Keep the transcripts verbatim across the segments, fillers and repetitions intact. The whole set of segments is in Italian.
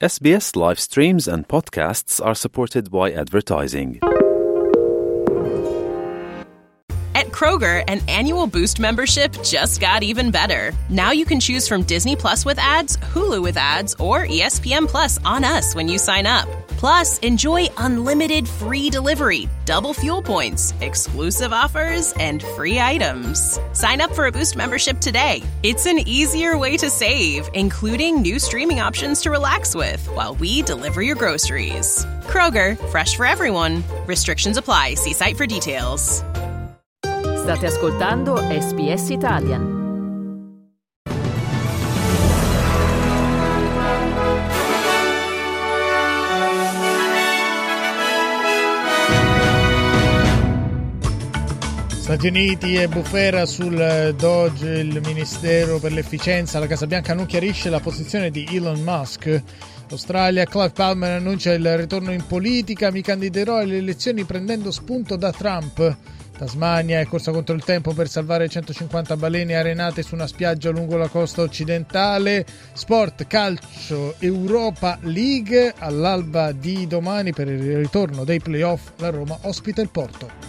S B S live streams and podcasts are supported by advertising. At Kroger, an annual Boost membership just got even better. Now you can choose from Disney Plus with ads, Hulu with ads, or E S P N Plus on us when you sign up. Plus, enjoy unlimited free delivery, double fuel points, exclusive offers, and free items. Sign up for a Boost membership today. It's an easier way to save, including new streaming options to relax with while we deliver your groceries. Kroger, fresh for everyone. Restrictions apply. See site for details. State ascoltando S B S Italian. Stati Uniti e bufera sul Doge, il Ministero per l'Efficienza. La Casa Bianca non chiarisce la posizione di Elon Musk. Australia, Clive Palmer annuncia il ritorno in politica. Mi candiderò alle elezioni prendendo spunto da Trump. Tasmania è corsa contro il tempo per salvare centocinquanta balene arenate su una spiaggia lungo la costa occidentale. Sport, calcio, Europa League. All'alba di domani, per il ritorno dei playoff, la Roma ospita il Porto.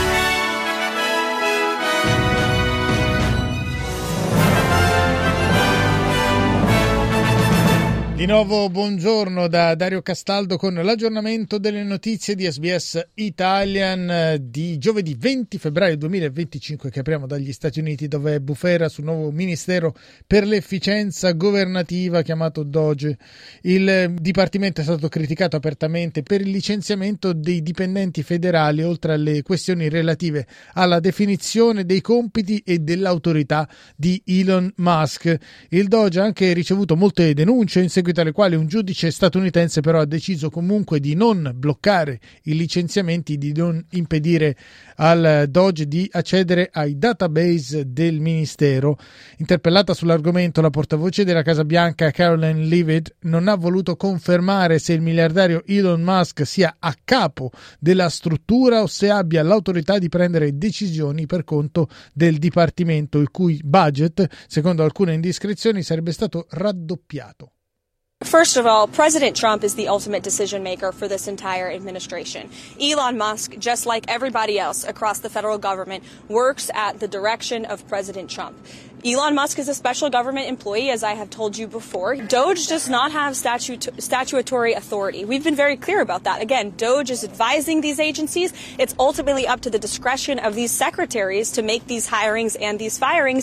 Di nuovo buongiorno da Dario Castaldo con l'aggiornamento delle notizie di S B S Italian di giovedì venti febbraio duemilaventicinque, che apriamo dagli Stati Uniti, dove è bufera sul nuovo Ministero per l'Efficienza governativa chiamato Doge. Il dipartimento è stato criticato apertamente per il licenziamento dei dipendenti federali, oltre alle questioni relative alla definizione dei compiti e dell'autorità di Elon Musk. Il Doge ha anche ricevuto molte denunce, in seguito alle quali un giudice statunitense però ha deciso comunque di non bloccare i licenziamenti, di non impedire al Doge di accedere ai database del ministero. Interpellata sull'argomento, la portavoce della Casa Bianca Caroline Leavitt non ha voluto confermare se il miliardario Elon Musk sia a capo della struttura o se abbia l'autorità di prendere decisioni per conto del dipartimento, il cui budget, secondo alcune indiscrezioni, sarebbe stato raddoppiato. First of all, President Trump is the ultimate decision maker for this entire administration. Elon Musk, just like everybody else across the federal government, works at the direction of President Trump. Elon Musk is a special government employee, as I have told you before. Doge does not have statut- statutory authority. We've been very clear about that. Again, Doge is advising these agencies. It's ultimately up to the discretion of these secretaries to make these hirings and these firings.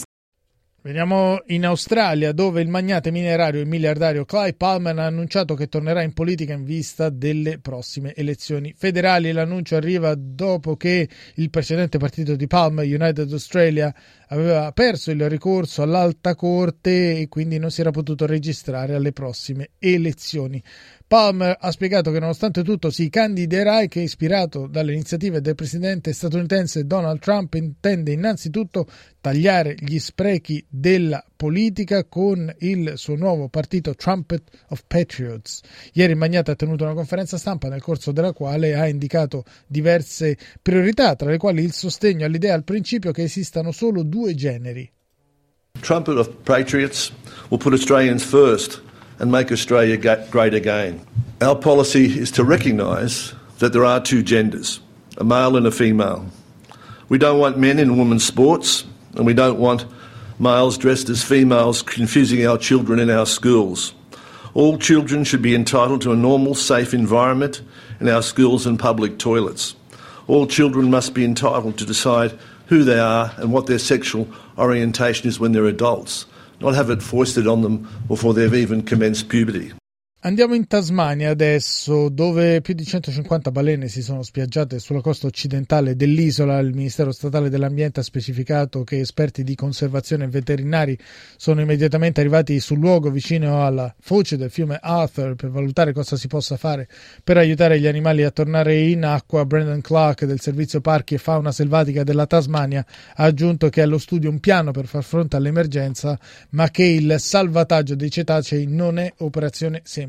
Veniamo in Australia, dove il magnate minerario e miliardario Clive Palmer ha annunciato che tornerà in politica in vista delle prossime elezioni federali. L'annuncio arriva dopo che il precedente partito di Palmer, United Australia, aveva perso il ricorso all'alta corte e quindi non si era potuto registrare alle prossime elezioni. Palmer ha spiegato che nonostante tutto si candiderà e che, ispirato dalle iniziative del presidente statunitense Donald Trump, intende innanzitutto tagliare gli sprechi della politica con il suo nuovo partito Trumpet of Patriots. Ieri il magnate ha tenuto una conferenza stampa nel corso della quale ha indicato diverse priorità, tra le quali il sostegno all'idea al principio che esistano solo due generi. Trumpet of Patriots will put Australians first and make Australia great again. Our policy is to recognise that there are two genders, a male and a female. We don't want men in women's sports, and we don't want males dressed as females confusing our children in our schools. All children should be entitled to a normal, safe environment in our schools and public toilets. All children must be entitled to decide who they are and what their sexual orientation is when they're adults, not have it foisted on them before they've even commenced puberty. Andiamo in Tasmania adesso, dove più di centocinquanta balene si sono spiaggiate sulla costa occidentale dell'isola. Il Ministero Statale dell'Ambiente ha specificato che esperti di conservazione e veterinari sono immediatamente arrivati sul luogo vicino alla foce del fiume Arthur per valutare cosa si possa fare per aiutare gli animali a tornare in acqua. Brendan Clark del Servizio Parchi e Fauna Selvatica della Tasmania ha aggiunto che è allo studio un piano per far fronte all'emergenza, ma che il salvataggio dei cetacei non è operazione semplice.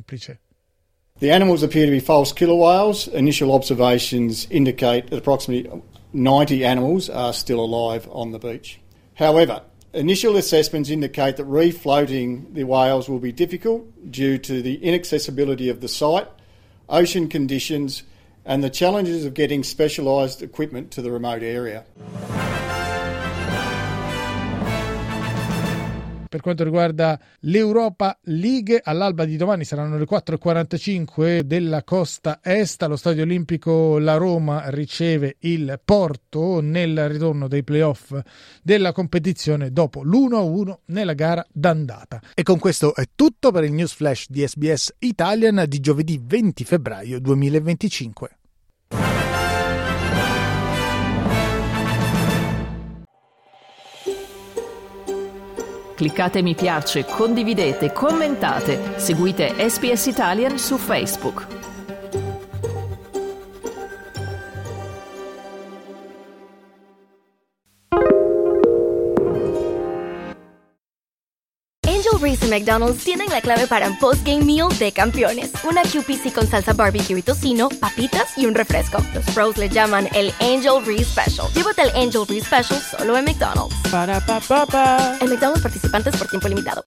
The animals appear to be false killer whales. Initial observations indicate that approximately ninety animals are still alive on the beach. However, Initial assessments indicate that refloating the whales will be difficult due to the inaccessibility of the site, ocean conditions, and the challenges of getting specialised equipment to the remote area. Per quanto riguarda l'Europa League, all'alba di domani saranno le quattro e quarantacinque della costa est. Allo Stadio Olimpico la Roma riceve il Porto nel ritorno dei playoff della competizione dopo l'uno a uno nella gara d'andata. E con questo è tutto per il News Flash di S B S Italian di giovedì venti febbraio duemilaventicinque. Cliccate mi piace, condividete, commentate, seguite S B S Italian su Facebook. Angel Reese y McDonald's tienen la clave para un post-game meal de campeones. Una Q P C con salsa barbecue y tocino, papitas y un refresco. Los pros le llaman el Angel Reese Special. Llévate el Angel Reese Special solo en McDonald's. Para pa pa pa. En McDonald's participantes por tiempo limitado.